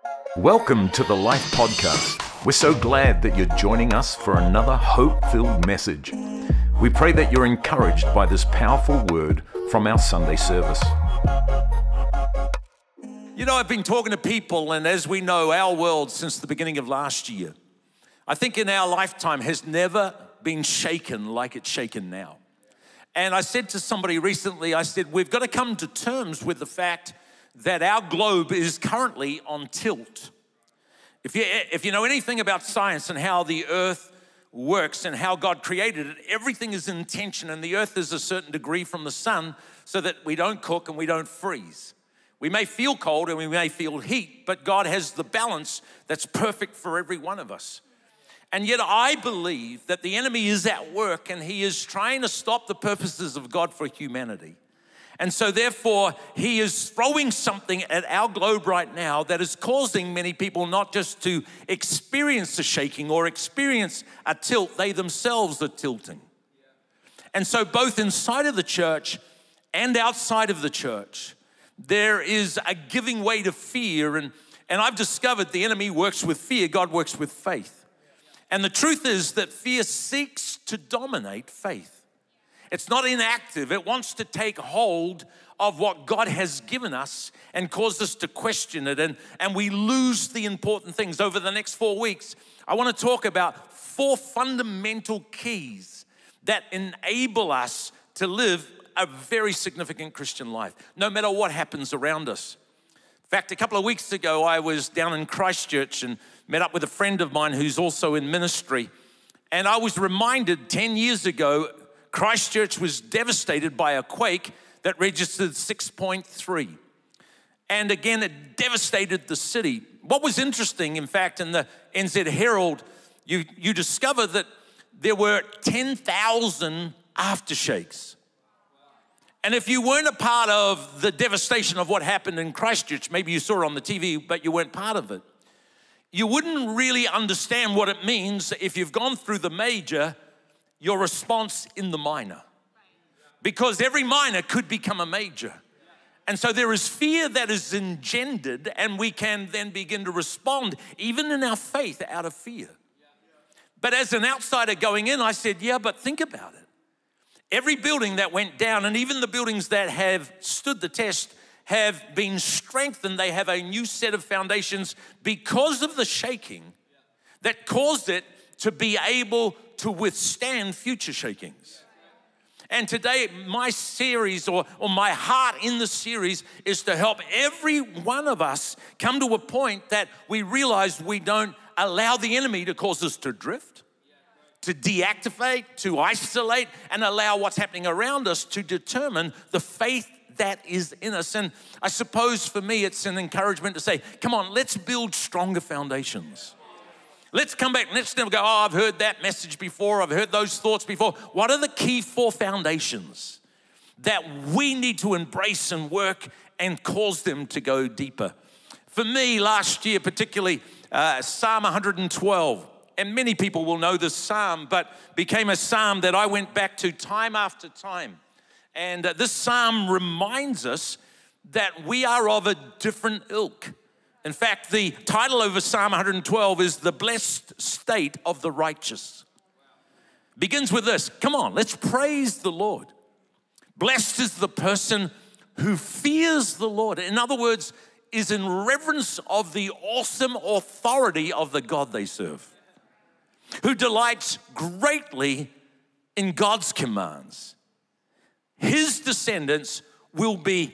Welcome to the Life Podcast. We're so glad that you're joining us for another hope-filled message. We pray that you're encouraged by this powerful word from our Sunday service. You know, I've been talking to people, and as we know, our world since the beginning of last year, I think in our lifetime has never been shaken like it's shaken now. And I said to somebody recently, I said, we've got to come to terms with the fact that our globe is currently on tilt. If you know anything about science and how the earth works and how God created it, everything is in tension, and the earth is a certain degree from the sun so that we don't cook and we don't freeze. We may feel cold and we may feel heat, but God has the balance that's perfect for every one of us. And yet I believe that the enemy is at work and he is trying to stop the purposes of God for humanity. And so therefore, he is throwing something at our globe right now that is causing many people not just to experience a shaking or experience a tilt, they themselves are tilting. And so both inside of the church and outside of the church, there is a giving way to fear. And I've discovered the enemy works with fear, God works with faith. And the truth is that fear seeks to dominate faith. It's not inactive. It wants to take hold of what God has given us and cause us to question it. And we lose the important things. Over the next 4 weeks, I want to talk about 4 fundamental keys that enable us to live a very significant Christian life, no matter what happens around us. In fact, a couple of weeks ago, I was down in Christchurch and met up with a friend of mine who's also in ministry. And I was reminded 10 years ago, Christchurch was devastated by a quake that registered 6.3. And again, it devastated the city. What was interesting, in fact, in the NZ Herald, you discover that there were 10,000 aftershakes. And if you weren't a part of the devastation of what happened in Christchurch, maybe you saw it on the TV, but you weren't part of it, you wouldn't really understand what it means if you've gone through the major, your response in the minor. Because every minor could become a major. And so there is fear that is engendered, and we can then begin to respond, even in our faith, out of fear. But as an outsider going in, I said, yeah, but think about it. Every building that went down, and even the buildings that have stood the test, have been strengthened. They have a new set of foundations because of the shaking that caused it to be able to withstand future shakings. And today, my series or my heart in the series is to help every one of us come to a point that we realize we don't allow the enemy to cause us to drift, to deactivate, to isolate, and allow what's happening around us to determine the faith that is in us. And I suppose for me, it's an encouragement to say, come on, let's build stronger foundations. Let's come back and let's never go, oh, I've heard that message before. I've heard those thoughts before. What are the key 4 foundations that we need to embrace and work and cause them to go deeper? For me, last year, particularly Psalm 112, and many people will know this psalm, but became a psalm that I went back to time after time. And this psalm reminds us that we are of a different ilk. In fact, the title over Psalm 112 is The Blessed State of the Righteous. Begins with this. Come on, let's praise the Lord. Blessed is the person who fears the Lord. In other words, is in reverence of the awesome authority of the God they serve, who delights greatly in God's commands. His descendants will be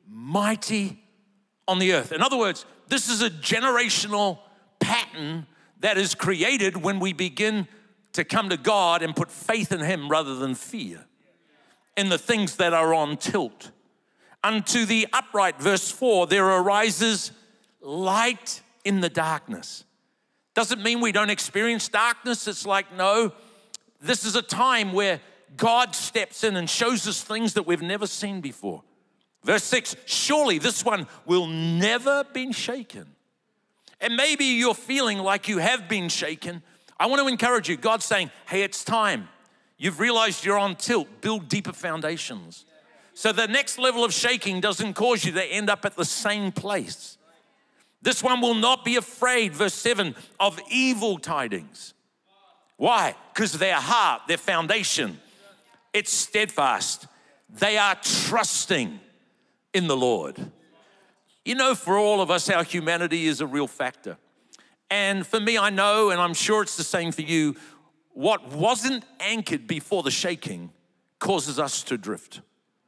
mighty on the earth. In other words, this is a generational pattern that is created when we begin to come to God and put faith in Him rather than fear in the things that are on tilt. Unto the upright, verse 4, there arises light in the darkness. Doesn't mean we don't experience darkness. It's like, no, this is a time where God steps in and shows us things that we've never seen before. Verse 6, surely this one will never be shaken. And maybe you're feeling like you have been shaken. I want to encourage you. God's saying, hey, it's time. You've realized you're on tilt. Build deeper foundations. So the next level of shaking doesn't cause you to end up at the same place. This one will not be afraid, verse 7, of evil tidings. Why? Because their heart, their foundation, it's steadfast. They are trusting in the Lord. You know, for all of us, our humanity is a real factor. And for me, I know, and I'm sure it's the same for you, what wasn't anchored before the shaking causes us to drift.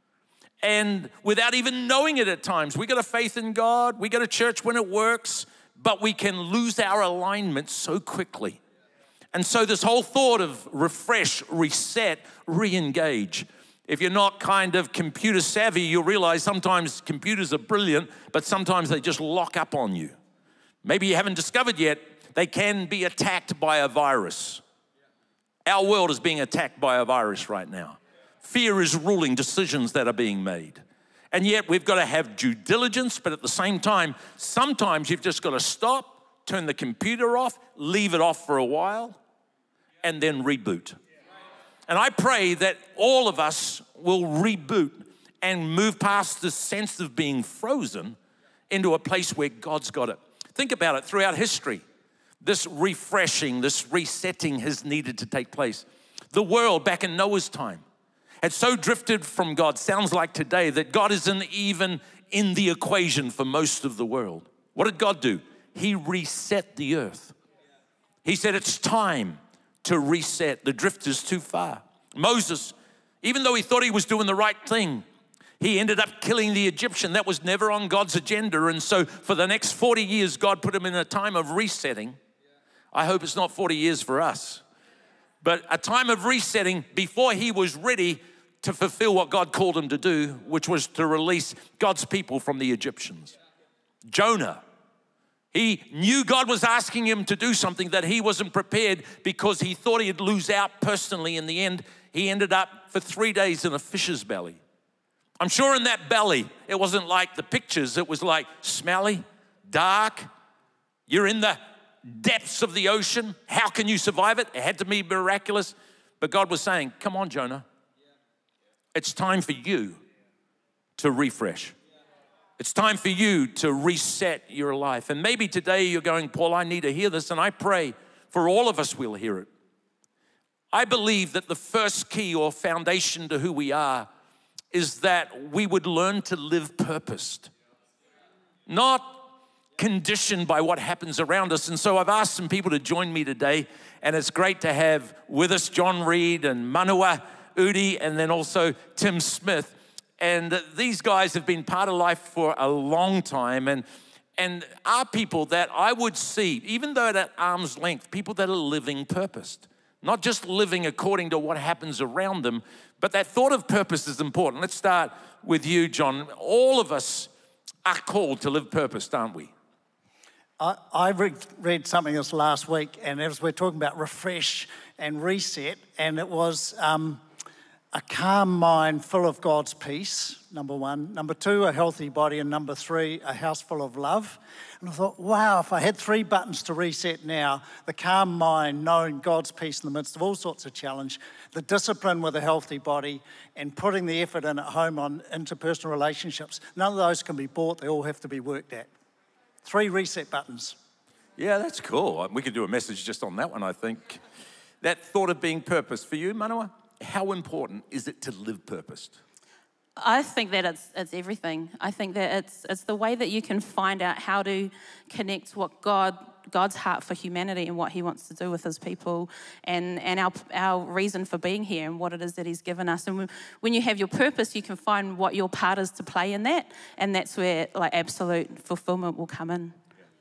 And without even knowing it at times, we got a faith in God, we go to church when it works, but we can lose our alignment so quickly. And so this whole thought of refresh, reset, re-engage. If you're not kind of computer savvy, you'll realize sometimes computers are brilliant, but sometimes they just lock up on you. Maybe you haven't discovered yet, they can be attacked by a virus. Our world is being attacked by a virus right now. Fear is ruling decisions that are being made. And yet we've got to have due diligence, but at the same time, sometimes you've just got to stop, turn the computer off, leave it off for a while, and then reboot. And I pray that all of us will reboot and move past the sense of being frozen into a place where God's got it. Think about it throughout history. This refreshing, this resetting has needed to take place. The world back in Noah's time had so drifted from God, sounds like today, that God isn't even in the equation for most of the world. What did God do? He reset the earth. He said, it's time to reset. The drift is too far. Moses, even though he thought he was doing the right thing, he ended up killing the Egyptian. That was never on God's agenda. And so for the next 40 years, God put him in a time of resetting. I hope it's not 40 years for us, but a time of resetting before he was ready to fulfill what God called him to do, which was to release God's people from the Egyptians. Jonah, he knew God was asking him to do something that he wasn't prepared because he thought he'd lose out personally. In the end, he ended up for 3 days in a fish's belly. I'm sure in that belly, it wasn't like the pictures. It was like smelly, dark. You're in the depths of the ocean. How can you survive it? It had to be miraculous. But God was saying, come on, Jonah. It's time for you to refresh. It's time for you to reset your life. And maybe today you're going, Paul, I need to hear this. And I pray for all of us we'll hear it. I believe that the first key or foundation to who we are is that we would learn to live purposed, not conditioned by what happens around us. And so I've asked some people to join me today, and it's great to have with us John Reed and Manua Udi, and then also Tim Smith. And these guys have been part of life for a long time, and are people that I would see, even though at arm's length, people that are living purposed. Not just living according to what happens around them, but that thought of purpose is important. Let's start with you, John. All of us are called to live purposed, aren't we? I read something this last week, and as we're talking about refresh and reset, and it was a calm mind full of God's peace, number one. Number two, a healthy body. And number three, a house full of love. And I thought, wow, if I had 3 buttons to reset now, the calm mind, knowing God's peace in the midst of all sorts of challenge, the discipline with a healthy body, and putting the effort in at home on interpersonal relationships, none of those can be bought. They all have to be worked at. 3 reset buttons. Yeah, that's cool. We could do a message just on that one, I think. That thought of being purposed. For you, Manua, how important is it to live purposed? I think that it's everything. I think that it's the way that you can find out how to connect what God's heart for humanity and what he wants to do with his people and our reason for being here and what it is that he's given us. And when you have your purpose, you can find what your part is to play in that, and that's where like absolute fulfillment will come in.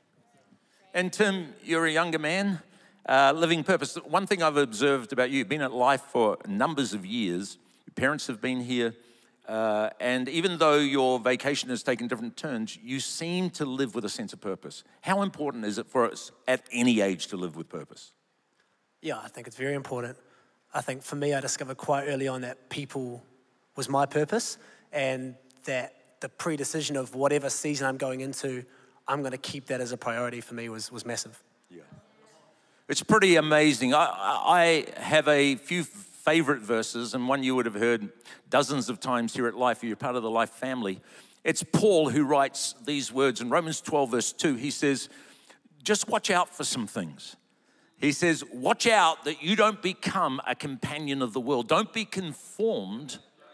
And Tim, you're a younger man, living purpose. One thing I've observed about you, you've been at Life for numbers of years. Your parents have been here. And even though your vacation has taken different turns, you seem to live with a sense of purpose. How important is it for us at any age to live with purpose? Yeah, I think it's very important. I think for me, I discovered quite early on that people was my purpose, and that the predecision of whatever season I'm going into, I'm going to keep that as a priority for me was massive. Yeah, it's pretty amazing. I have a few favorite verses, and one you would have heard dozens of times here at Life. You're part of the Life family. It's Paul who writes these words in Romans 12, verse 2. He says, just watch out for some things. He says, watch out that you don't become a companion of the world. Don't be conformed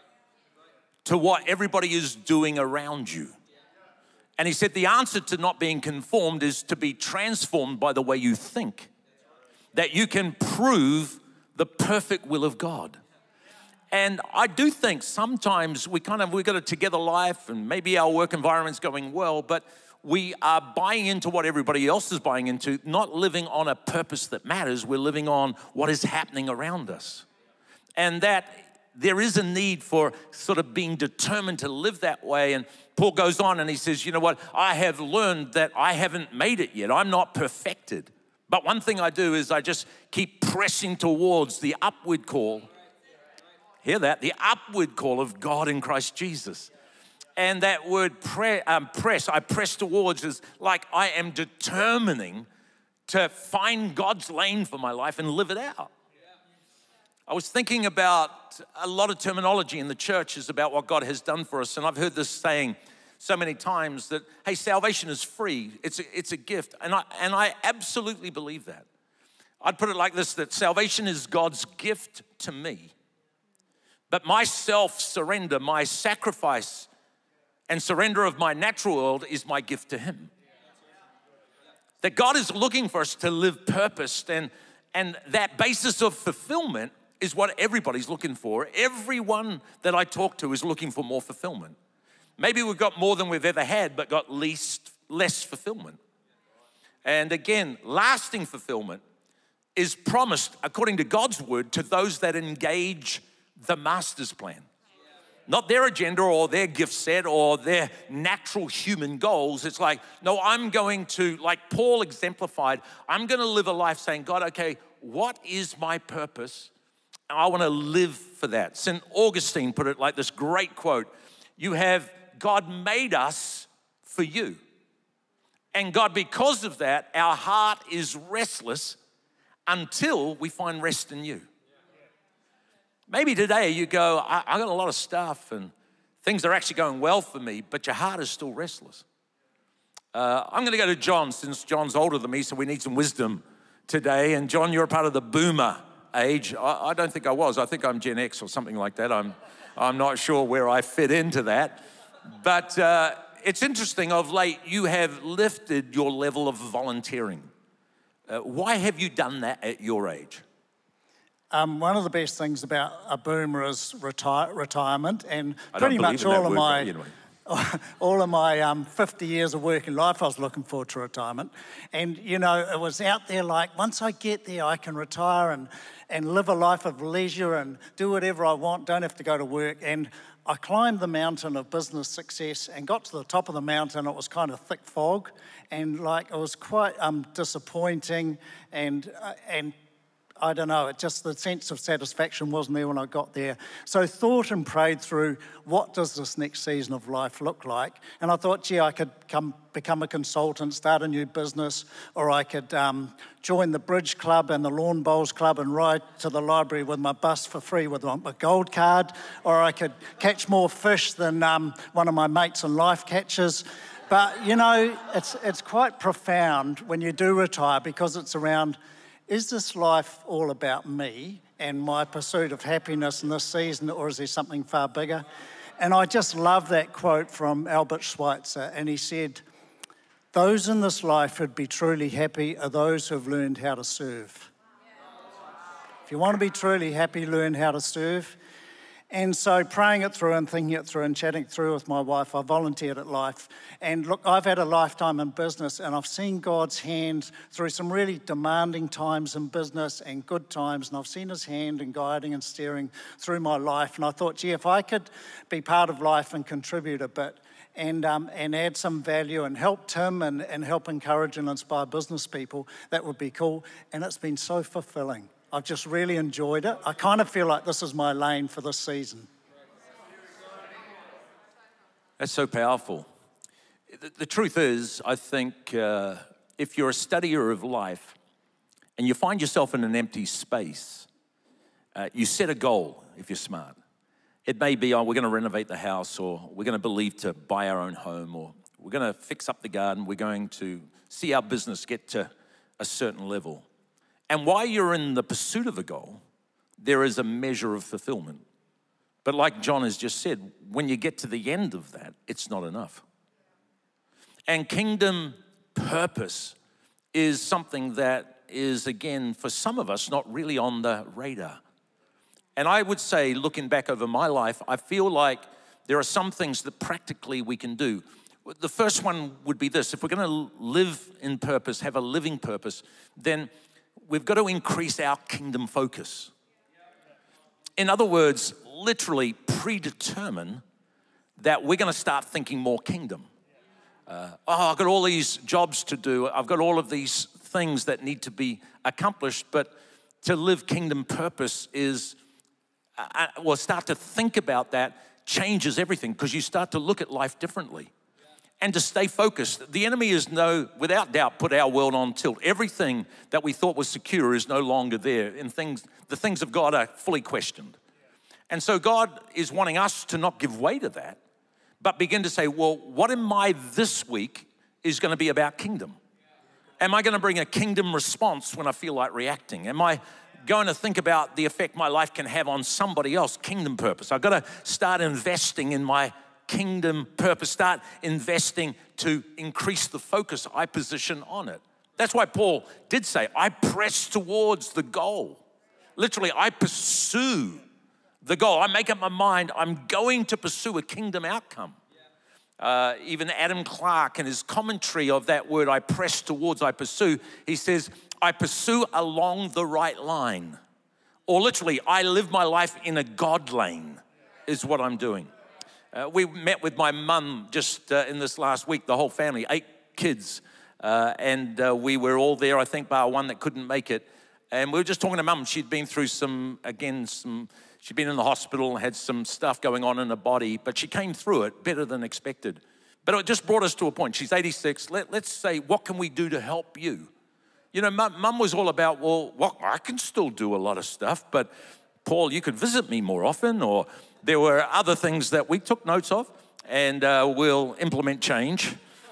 to what everybody is doing around you. And he said the answer to not being conformed is to be transformed by the way you think, that you can prove the perfect will of God. And I do think sometimes we got a together life and maybe our work environment's going well, but we are buying into what everybody else is buying into, not living on a purpose that matters. We're living on what is happening around us. And that there is a need for sort of being determined to live that way. And Paul goes on and he says, you know what? I have learned that I haven't made it yet. I'm not perfected. But one thing I do is I just keep pressing towards the upward call. Hear that? The upward call of God in Christ Jesus. And that word press, I press towards is like I am determining to find God's lane for my life and live it out. I was thinking about a lot of terminology in the church is about what God has done for us. And I've heard this saying so many times that, hey, salvation is free. It's a gift. And I absolutely believe that. I'd put it like this, that salvation is God's gift to me. But my self-surrender, my sacrifice and surrender of my natural world is my gift to him. That God is looking for us to live purposed, and that basis of fulfillment is what everybody's looking for. Everyone that I talk to is looking for more fulfillment. Maybe we've got more than we've ever had, but got less fulfillment. And again, lasting fulfillment is promised, according to God's word, to those that engage the master's plan. Not their agenda or their gift set or their natural human goals. It's like, no, I'm going to, like Paul exemplified, I'm going to live a life saying, God, okay, what is my purpose? I want to live for that. St. Augustine put it like this great quote, God made us for you. And God, because of that, our heart is restless until we find rest in you. Maybe today you go, I got a lot of stuff and things are actually going well for me, but your heart is still restless. I'm going to go to John, since John's older than me, so we need some wisdom today. And John, you're a part of the boomer age. I don't think I was. I think I'm Gen X or something like that. I'm not sure where I fit into that. But it's interesting, of late, you have lifted your level of volunteering. Why have you done that at your age? One of the best things about a boomer is retirement, and pretty much all of my 50 years of working life, I was looking forward to retirement. And, you know, it was out there like, once I get there, I can retire and live a life of leisure and do whatever I want, don't have to go to work. And I climbed the mountain of business success and got to the top of the mountain. It was kind of thick fog, and like it was quite disappointing, and I don't know, it just, the sense of satisfaction wasn't there when I got there. So thought and prayed through, what does this next season of life look like? And I thought, gee, I could become a consultant, start a new business, or I could join the Bridge Club and the Lawn Bowls Club and ride to the library with my bus for free with my gold card, or I could catch more fish than one of my mates in life catches. But, you know, it's quite profound when you do retire, because it's around, is this life all about me and my pursuit of happiness in this season, or is there something far bigger? And I just love that quote from Albert Schweitzer, and he said, those in this life who'd be truly happy are those who have learned how to serve. If you want to be truly happy, learn how to serve. And so praying it through and thinking it through and chatting it through with my wife, I volunteered at Life. And look, I've had a lifetime in business, and I've seen God's hand through some really demanding times in business and good times, and I've seen his hand in guiding and steering through my life. And I thought, gee, if I could be part of Life and contribute a bit and add some value and help Tim and help encourage and inspire business people, that would be cool. And it's been so fulfilling. I've just really enjoyed it. I kind of feel like this is my lane for this season. That's so powerful. The truth is, I think if you're a studier of life and you find yourself in an empty space, you set a goal if you're smart. It may be, oh, we're going to renovate the house, or we're going to believe to buy our own home, or we're going to fix up the garden. We're going to see our business get to a certain level. And while you're in the pursuit of a goal, there is a measure of fulfillment. But like John has just said, when you get to the end of that, it's not enough. And kingdom purpose is something that is, again, for some of us, not really on the radar. And I would say, looking back over my life, I feel like there are some things that practically we can do. The first one would be this: if we're going to live in purpose, have a living purpose, then we've got to increase our kingdom focus. In other words, literally predetermine that we're going to start thinking more kingdom. I've got all these jobs to do. I've got all of these things that need to be accomplished. But to live kingdom purpose is, start to think about that changes everything, because you start to look at life differently. And to stay focused. The enemy is without doubt, put our world on tilt. Everything that we thought was secure is no longer there. And the things of God are fully questioned. And so God is wanting us to not give way to that, but begin to say, well, what in my this week is going to be about kingdom? Am I going to bring a kingdom response when I feel like reacting? Am I going to think about the effect my life can have on somebody else? Kingdom purpose. I've got to start investing in my kingdom purpose, start investing to increase the focus I position on it. That's why Paul did say, I press towards the goal. Literally, I pursue the goal. I make up my mind, I'm going to pursue a kingdom outcome. Even Adam Clark, in his commentary of that word, I press towards, I pursue, he says, I pursue along the right line. Or literally, I live my life in a God lane, is what I'm doing. We met with my mum just in this last week, the whole family, 8 kids. And we were all there, I think, bar one that couldn't make it. And we were just talking to mum. She'd been through she'd been in the hospital and had some stuff going on in her body, but she came through it better than expected. But it just brought us to a point. She's 86. Let's say, what can we do to help you? You know, mum was all about, well, I can still do a lot of stuff, but Paul, you could visit me more often, or there were other things that we took notes of, and we'll implement change.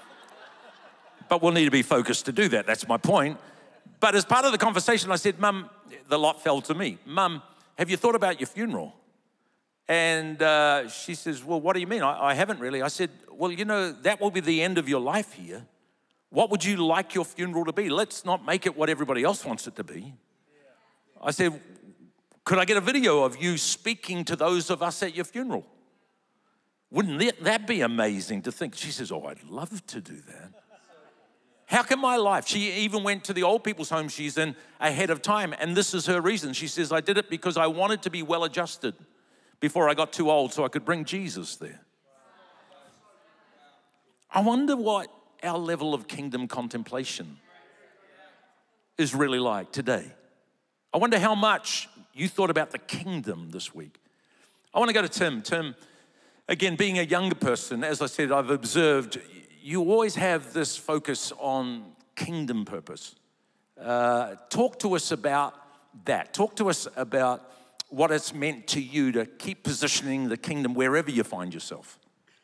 But we'll need to be focused to do that. That's my point. But as part of the conversation, I said, Mum, the lot fell to me. Mum, have you thought about your funeral? And she says, well, what do you mean? I haven't really. I said, well, you know, that will be the end of your life here. What would you like your funeral to be? Let's not make it what everybody else wants it to be. I said, could I get a video of you speaking to those of us at your funeral? Wouldn't that be amazing to think? She says, oh, I'd love to do that. How can my life? She even went to the old people's home she's in ahead of time, and this is her reason. She says, I did it because I wanted to be well adjusted before I got too old so I could bring Jesus there. I wonder what our level of kingdom contemplation is really like today. I wonder how much you thought about the kingdom this week. I want to go to Tim. Tim, again, being a younger person, as I said, I've observed you always have this focus on kingdom purpose. Talk to us about that. Talk to us about what it's meant to you to keep positioning the kingdom wherever you find yourself.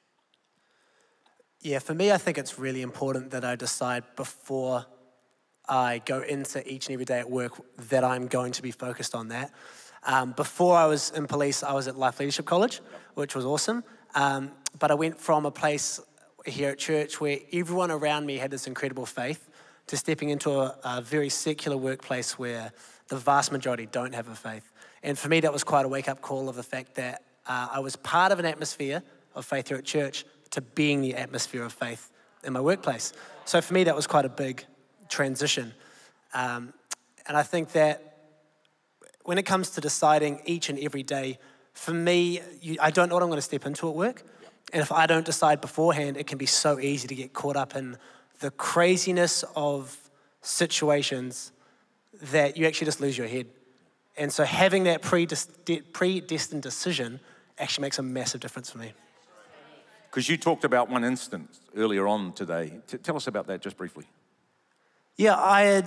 Yeah, for me, I think it's really important that I decide before I go into each and every day at work that I'm going to be focused on that. Before I was in police, I was at Life Leadership College, which was awesome. But I went from a place here at church where everyone around me had this incredible faith to stepping into a very secular workplace where the vast majority don't have a faith. And for me, that was quite a wake-up call of the fact that I was part of an atmosphere of faith here at church to being the atmosphere of faith in my workplace. So for me, that was quite a big transition. And I think that when it comes to deciding each and every day, for me, I don't know what I'm going to step into at work. And if I don't decide beforehand, it can be so easy to get caught up in the craziness of situations that you actually just lose your head. And so having that predestined decision actually makes a massive difference for me. Because you talked about one instance earlier on today. Tell us about that just briefly. Yeah, I had,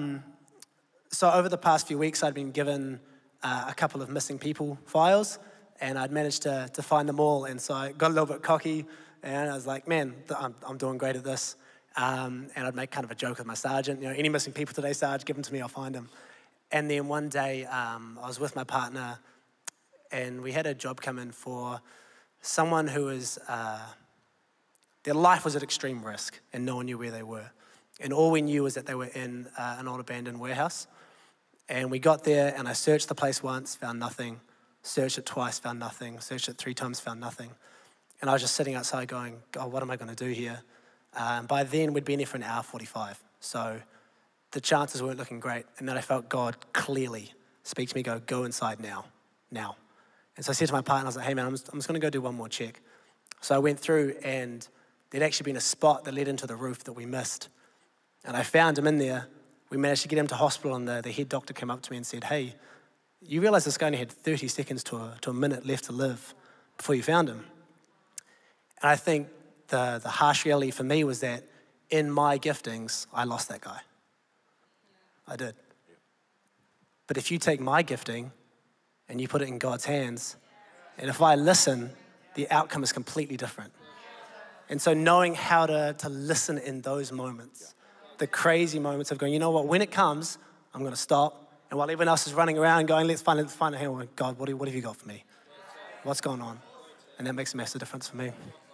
so over the past few weeks, I'd been given a couple of missing people files. and I'd managed to find them all. And so I got a little bit cocky, and I was like, man, I'm doing great at this. And I'd make kind of a joke with my sergeant, any missing people today, Sarge, give them to me, I'll find them. And then one day, I was with my partner, and we had a job come in for someone who was, their life was at extreme risk, and no one knew where they were. And all we knew was that they were in an old abandoned warehouse. And we got there, and I searched the place once, found nothing. Searched it twice, found nothing. Searched it 3 times, found nothing. And I was just sitting outside going, God, what am I going to do here? By then, we'd been here for an hour 45. So the chances weren't looking great. And then I felt God clearly speak to me, go inside now. And so I said to my partner, I was like, hey man, I'm just going to go do one more check. So I went through, and there'd actually been a spot that led into the roof that we missed. And I found him in there. We managed to get him to hospital, and the head doctor came up to me and said, hey, you realize this guy only had 30 seconds to a minute left to live before you found him. And I think the harsh reality for me was that in my giftings, I lost that guy. I did. But if you take my gifting and you put it in God's hands, and if I listen, the outcome is completely different. And so knowing how to listen in those moments, the crazy moments of going, you know what, when it comes, I'm going to stop. And while everyone else is running around going, let's find a hand, God, what have you got for me? What's going on? And that makes a massive difference for me.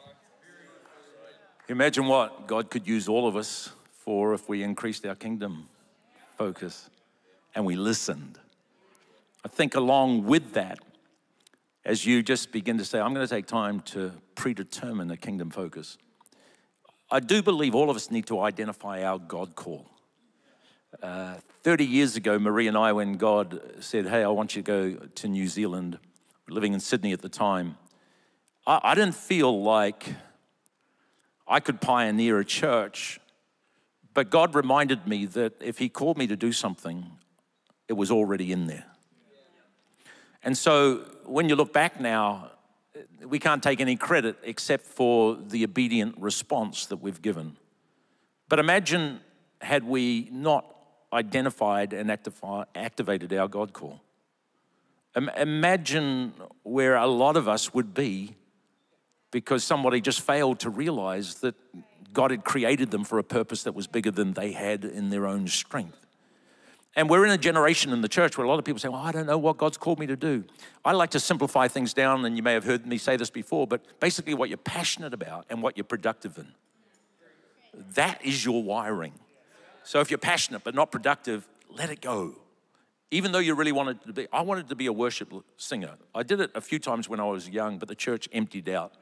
Imagine what God could use all of us for if we increased our kingdom focus and we listened. I think along with that, as you just begin to say, I'm going to take time to predetermine a kingdom focus. I do believe all of us need to identify our God call. 30 years ago, Marie and I, when God said, hey, I want you to go to New Zealand, we were living in Sydney at the time, I didn't feel like I could pioneer a church, but God reminded me that if he called me to do something, it was already in there. And so when you look back now, we can't take any credit except for the obedient response that we've given. But imagine had we not identified and activated our God call. Imagine where a lot of us would be because somebody just failed to realize that God had created them for a purpose that was bigger than they had in their own strength. And we're in a generation in the church where a lot of people say, well, I don't know what God's called me to do. I like to simplify things down, and you may have heard me say this before, but basically what you're passionate about and what you're productive in. That is your wiring. So if you're passionate but not productive, let it go. Even though you really wanted to be, I wanted to be a worship singer. I did it a few times when I was young, but the church emptied out.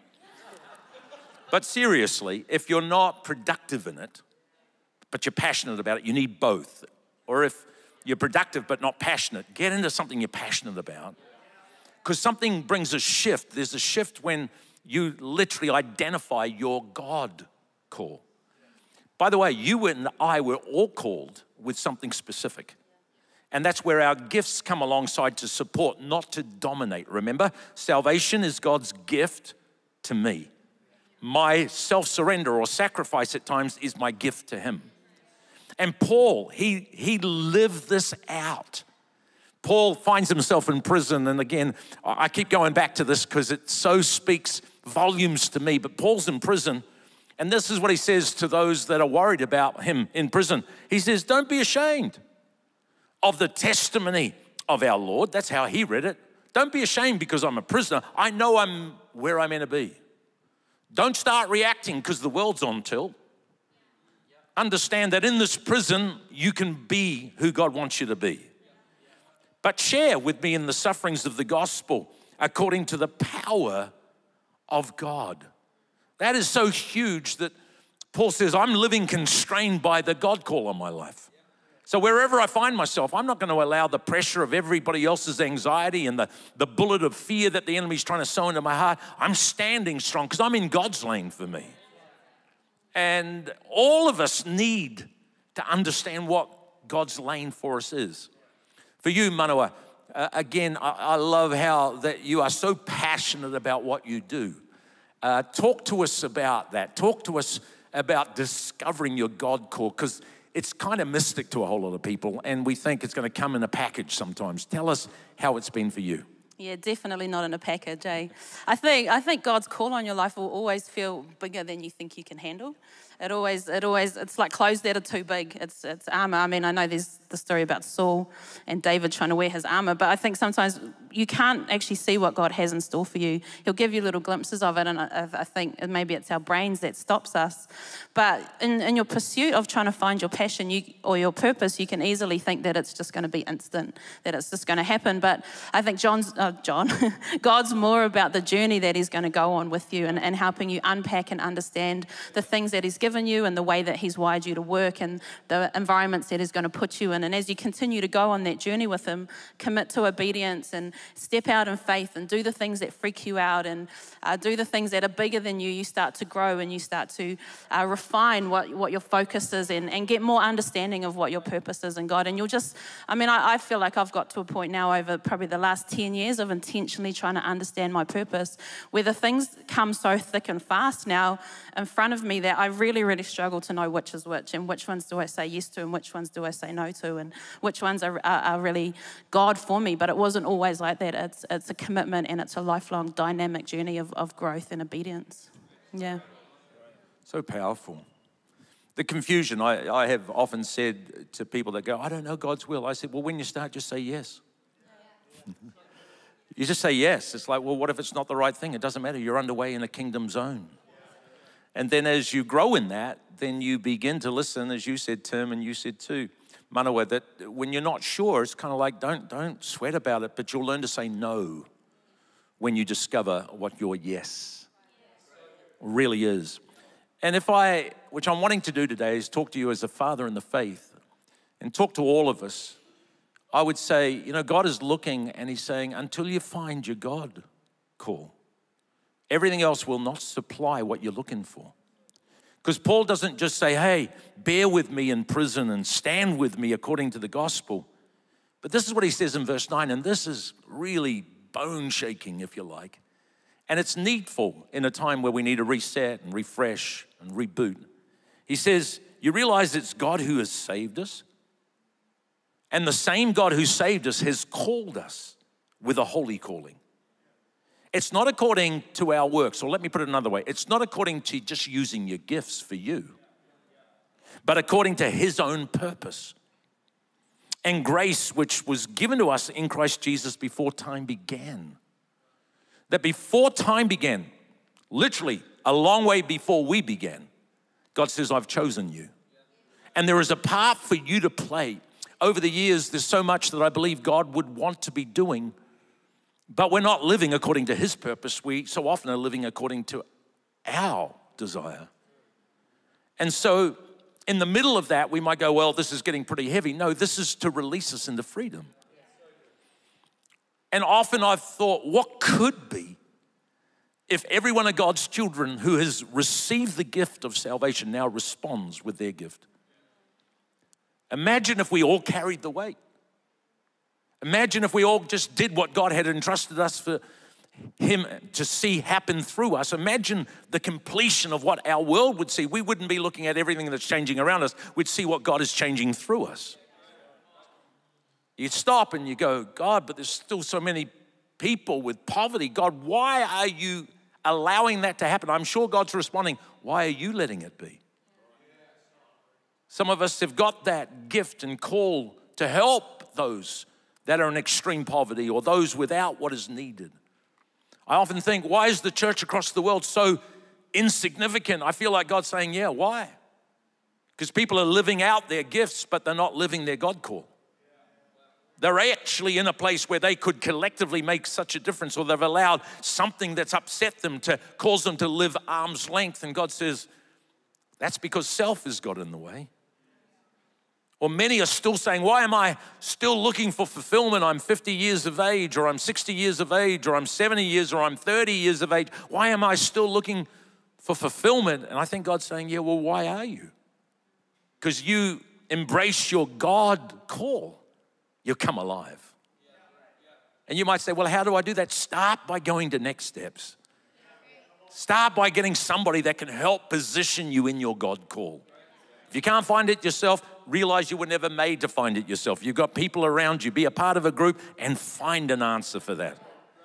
But seriously, if you're not productive in it, but you're passionate about it, you need both. Or if you're productive but not passionate, get into something you're passionate about. Because something brings a shift. There's a shift when you literally identify your God call. By the way, you and I were all called with something specific. And that's where our gifts come alongside to support, not to dominate. Remember, salvation is God's gift to me. My self-surrender or sacrifice at times is my gift to him. And Paul, he lived this out. Paul finds himself in prison. And again, I keep going back to this because it so speaks volumes to me. But Paul's in prison. And this is what he says to those that are worried about him in prison. He says, don't be ashamed of the testimony of our Lord. That's how he read it. Don't be ashamed because I'm a prisoner. I know I'm where I'm meant to be. Don't start reacting because the world's on tilt. Understand that in this prison, you can be who God wants you to be. But share with me in the sufferings of the gospel according to the power of God. That is so huge that Paul says, I'm living constrained by the God call on my life. So wherever I find myself, I'm not going to allow the pressure of everybody else's anxiety and the bullet of fear that the enemy's trying to sow into my heart. I'm standing strong because I'm in God's lane for me. And all of us need to understand what God's lane for us is. For you, Manawa, again, I love how that you are so passionate about what you do. Talk to us about that. Talk to us about discovering your God call, because it's kind of mystic to a whole lot of people, and we think it's going to come in a package sometimes. Tell us how it's been for you. Yeah, definitely not in a package, eh? I think God's call on your life will always feel bigger than you think you can handle. It always, it's like clothes that are too big. It's armor. I mean, I know there's the story about Saul and David trying to wear his armor, but I think sometimes you can't actually see what God has in store for you. He'll give you little glimpses of it, and I think maybe it's our brains that stops us. But in your pursuit of trying to find your passion or your purpose, you can easily think that it's just going to be instant, that it's just going to happen. But I think God's more about the journey that he's going to go on with you and helping you unpack and understand the things that he's given you and the way that he's wired you to work and the environments that he's going to put you in. And as you continue to go on that journey with him, commit to obedience and step out in faith and do the things that freak you out and do the things that are bigger than you. You start to grow and you start to refine what your focus is and get more understanding of what your purpose is in God. And you'll just, I feel like I've got to a point now over probably the last 10 years of intentionally trying to understand my purpose, where the things come so thick and fast now in front of me that I really, really struggle to know which is which and which ones do I say yes to and which ones do I say no to and which ones are really God for me. But it wasn't always like that. It's a commitment and it's a lifelong dynamic journey of growth and obedience. Yeah. So powerful. The confusion, I have often said to people that go, I don't know God's will. I said, well, when you start, just say yes. You just say yes. It's like, well, what if it's not the right thing? It doesn't matter. You're underway in a kingdom zone. And then as you grow in that, then you begin to listen, as you said, Tim, and you said too, Manawa, that when you're not sure, it's kind of like, don't sweat about it, but you'll learn to say no when you discover what your yes really is. And which I'm wanting to do today is talk to you as a father in the faith and talk to all of us. I would say, God is looking and he's saying, until you find your God call, everything else will not supply what you're looking for. Because Paul doesn't just say, hey, bear with me in prison and stand with me according to the gospel. But this is what he says in verse 9, and this is really bone-shaking, if you like. And it's needful in a time where we need to reset and refresh and reboot. He says, you realize it's God who has saved us? And the same God who saved us has called us with a holy calling. It's not according to our works, or let me put it another way. It's not according to just using your gifts for you, but according to his own purpose and grace, which was given to us in Christ Jesus before time began. That before time began, literally a long way before we began, God says, I've chosen you. And there is a part for you to play. Over the years, there's so much that I believe God would want to be doing, but we're not living according to his purpose. We so often are living according to our desire. And so in the middle of that, we might go, well, this is getting pretty heavy. No, this is to release us into freedom. And often I've thought, what could be if every one of God's children who has received the gift of salvation now responds with their gift? Imagine if we all carried the weight. Imagine if we all just did what God had entrusted us for him to see happen through us. Imagine the completion of what our world would see. We wouldn't be looking at everything that's changing around us. We'd see what God is changing through us. You stop and you go, God, but there's still so many people with poverty. God, why are you allowing that to happen? I'm sure God's responding, why are you letting it be? Some of us have got that gift and call to help those that are in extreme poverty or those without what is needed. I often think, why is the church across the world so insignificant? I feel like God's saying, yeah, why? Because people are living out their gifts, but they're not living their God call. They're actually in a place where they could collectively make such a difference, or they've allowed something that's upset them to cause them to live arm's length. And God says, that's because self has got in the way. Or many are still saying, why am I still looking for fulfillment? I'm 50 years of age, or I'm 60 years of age, or I'm 70 years, or I'm 30 years of age. Why am I still looking for fulfillment? And I think God's saying, yeah, well, why are you? Because you embrace your God call. You come alive. And you might say, well, how do I do that? Start by going to next steps. Start by getting somebody that can help position you in your God call. If you can't find it yourself, realize you were never made to find it yourself. You've got people around you. Be a part of a group and find an answer for that.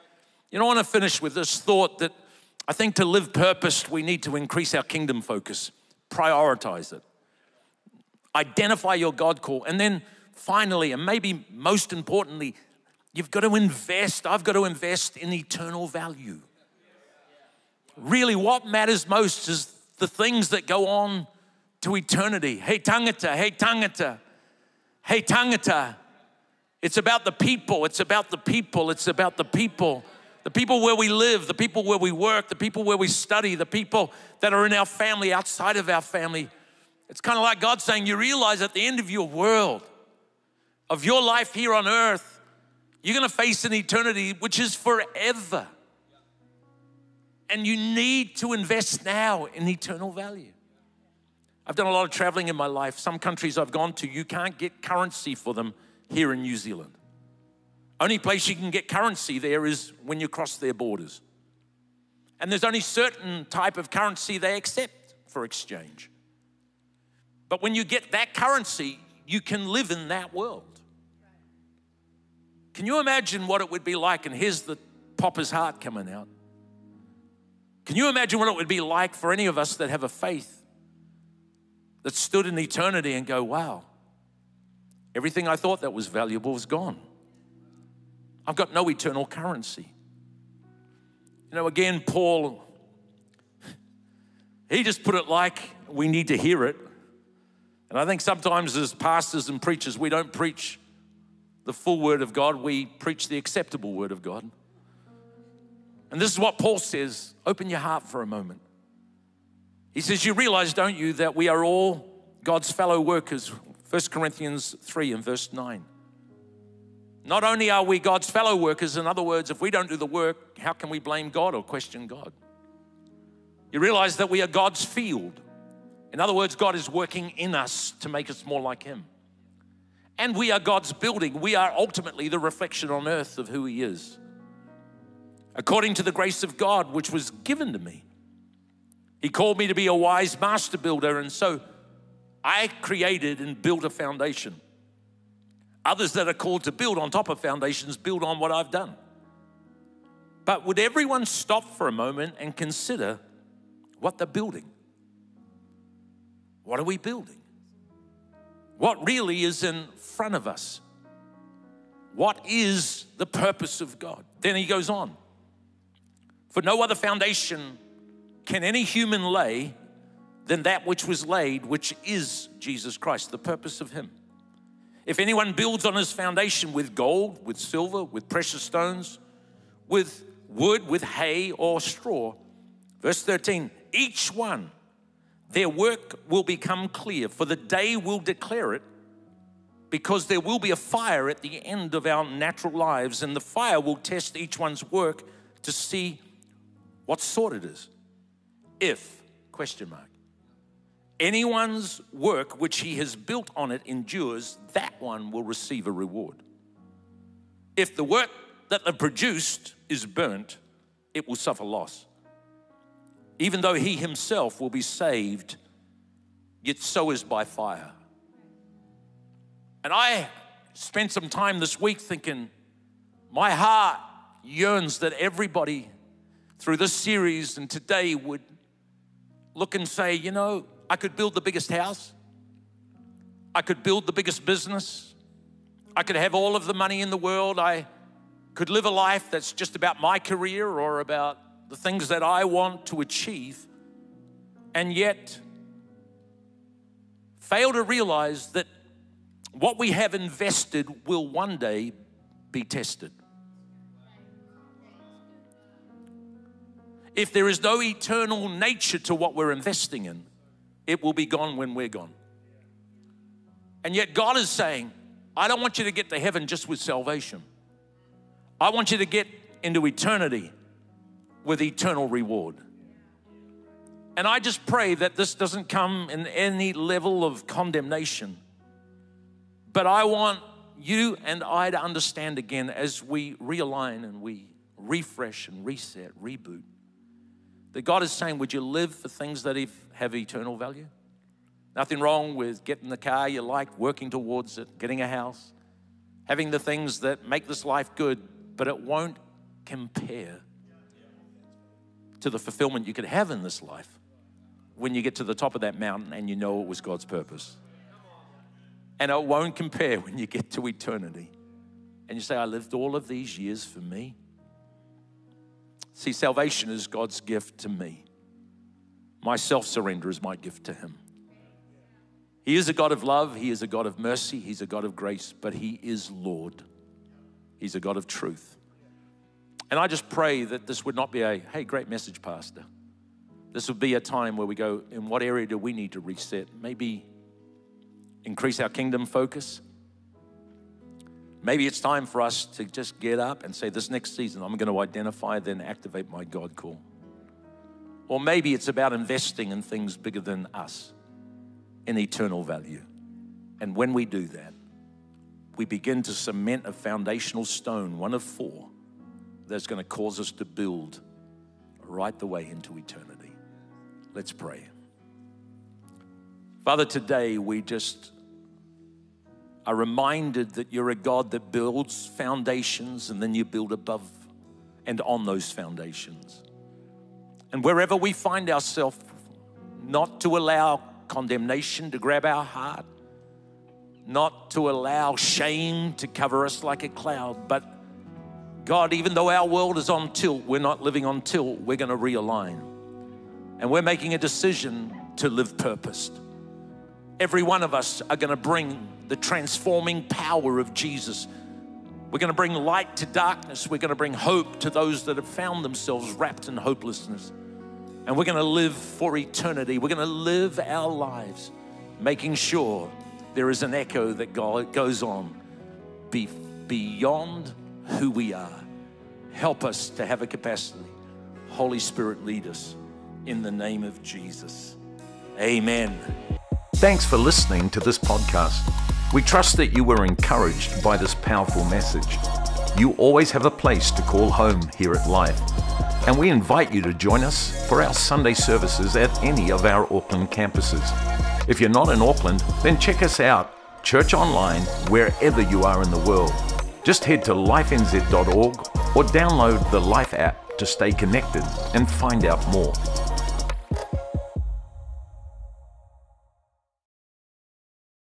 You know, I want to finish with this thought that I think to live purposed, we need to increase our kingdom focus, prioritize it, identify your God call, and then finally, and maybe most importantly, you've got to invest. I've got to invest in eternal value. Really, what matters most is the things that go on to eternity. Hey, tangata, hey, tangata, hey, tangata. It's about the people, it's about the people, it's about the people. The people where we live, the people where we work, the people where we study, the people that are in our family, outside of our family. It's kind of like God saying, you realize at the end of your world, of your life here on earth, you're going to face an eternity which is forever. And you need to invest now in eternal value. I've done a lot of traveling in my life. Some countries I've gone to, you can't get currency for them here in New Zealand. Only place you can get currency there is when you cross their borders. And there's only certain type of currency they accept for exchange. But when you get that currency, you can live in that world. Can you imagine what it would be like? And here's the Popper's heart coming out. Can you imagine what it would be like for any of us that have a faith that stood in eternity and go, wow, everything I thought that was valuable is gone. I've got no eternal currency. You know, again, Paul, he just put it like we need to hear it. And I think sometimes as pastors and preachers, we don't preach the full word of God, we preach the acceptable word of God. And this is what Paul says, open your heart for a moment. He says, you realize, don't you, that we are all God's fellow workers. 1 Corinthians 3 and verse 9. Not only are we God's fellow workers, in other words, if we don't do the work, how can we blame God or question God? You realize that we are God's field. In other words, God is working in us to make us more like Him. And we are God's building. We are ultimately the reflection on earth of who He is. According to the grace of God, which was given to me, He called me to be a wise master builder, and so I created and built a foundation. Others that are called to build on top of foundations build on what I've done. But would everyone stop for a moment and consider what they're building? What are we building? What really is in front of us? What is the purpose of God? Then he goes on. For no other foundation can any human lay than that which was laid, which is Jesus Christ, the purpose of Him. If anyone builds on his foundation with gold, with silver, with precious stones, with wood, with hay or straw, verse 13, each one, their work will become clear, for the day will declare it, because there will be a fire at the end of our natural lives, and the fire will test each one's work to see what sort it is. If, question mark, anyone's work which he has built on it endures, that one will receive a reward. If the work that they produced is burnt, it will suffer loss. Even though he himself will be saved, yet so is by fire. And I spent some time this week thinking, my heart yearns that everybody through this series and today would look and say, you know, I could build the biggest house. I could build the biggest business. I could have all of the money in the world. I could live a life that's just about my career or about the things that I want to achieve, and yet fail to realize that what we have invested will one day be tested. If there is no eternal nature to what we're investing in, it will be gone when we're gone. And yet God is saying, I don't want you to get to heaven just with salvation. I want you to get into eternity with eternal reward. And I just pray that this doesn't come in any level of condemnation. But I want you and I to understand again as we realign and we refresh and reset, reboot, that God is saying, would you live for things that have eternal value? Nothing wrong with getting the car you like, working towards it, getting a house, having the things that make this life good, but it won't compare to the fulfillment you could have in this life when you get to the top of that mountain and you know it was God's purpose. And it won't compare when you get to eternity and you say, I lived all of these years for me. See, salvation is God's gift to me. My self-surrender is my gift to him. He is a God of love. He is a God of mercy. He's a God of grace, but he is Lord. He's a God of truth. And I just pray that this would not be a, hey, great message, Pastor. This would be a time where we go, in what area do we need to reset? Maybe increase our kingdom focus. Maybe it's time for us to just get up and say, this next season, I'm going to identify, then activate my God call. Or maybe it's about investing in things bigger than us, in eternal value. And when we do that, we begin to cement a foundational stone, one of 4, that's going to cause us to build right the way into eternity. Let's pray. Father, today we just are reminded that you're a God that builds foundations and then you build above and on those foundations. And wherever we find ourselves, not to allow condemnation to grab our heart, not to allow shame to cover us like a cloud, but God, even though our world is on tilt, we're not living on tilt, we're going to realign. And we're making a decision to live purposed. Every one of us are going to bring the transforming power of Jesus. We're going to bring light to darkness. We're going to bring hope to those that have found themselves wrapped in hopelessness. And we're going to live for eternity. We're going to live our lives making sure there is an echo that goes on beyond who we are. Help us to have a capacity. Holy Spirit, lead us in the name of Jesus. Amen. Thanks for listening to this podcast. We trust that you were encouraged by this powerful message. You always have a place to call home here at Life, and we invite you to join us for our Sunday services at any of our Auckland campuses. If you're not in Auckland, then check us out, church online, wherever you are in the world. Just head to lifenz.org or download the Life app to stay connected and find out more.